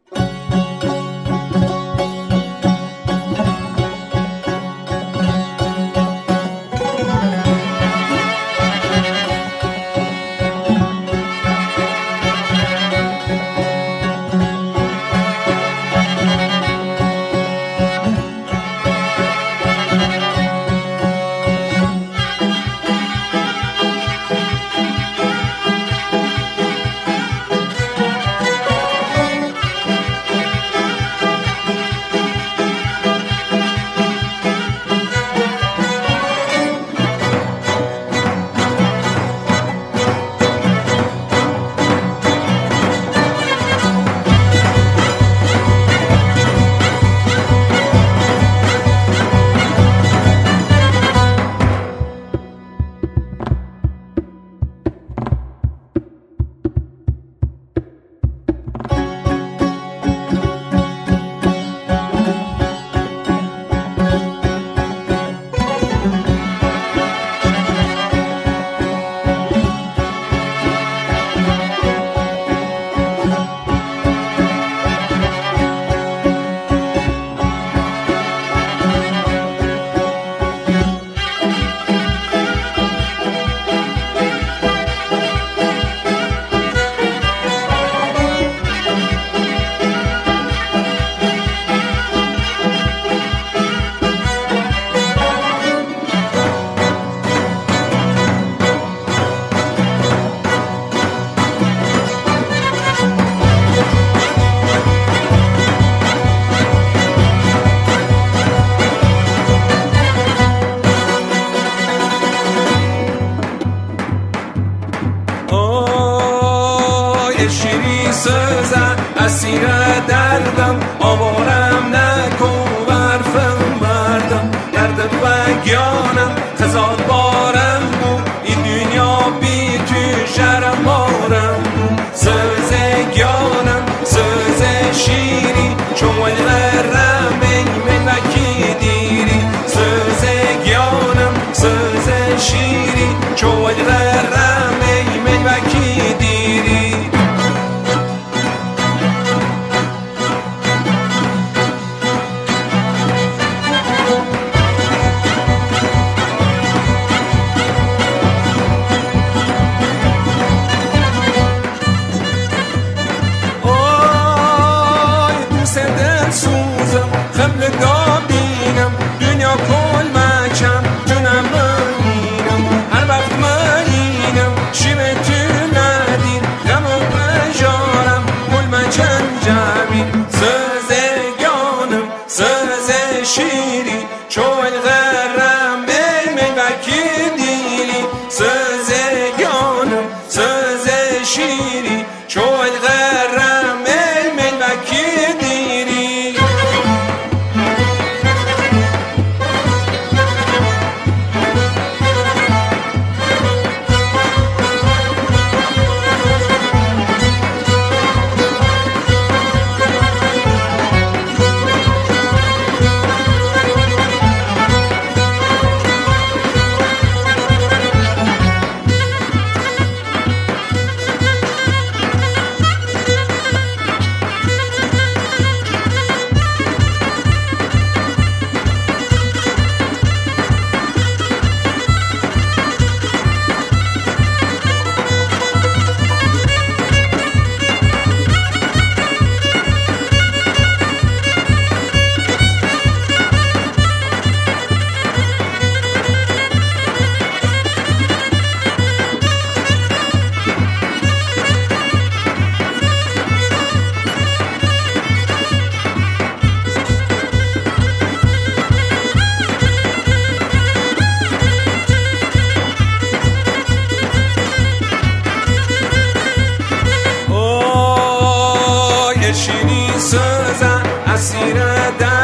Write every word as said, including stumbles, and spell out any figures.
شیری سازم اسیر دردم آوارم نکن برفم مردم درد بگیانم خزاد بارم بود این دنیا بی تو شرم بارم بود سوز گیانم سوز شیری چون غرم من وکی دیری سوز گیانم سوز شیری چون غرم من وکی دیری سوزم خبل دابینم دنیا کل مکم جونم منینم هر وقت منینم شیب تو ندین غم و پجارم کل مکم جمین سوز گانم سوز شیری چون غرم بی من وکی دیلی سوز گانم سوز شیری چون غرم بی من وکی شیری سازم اسیر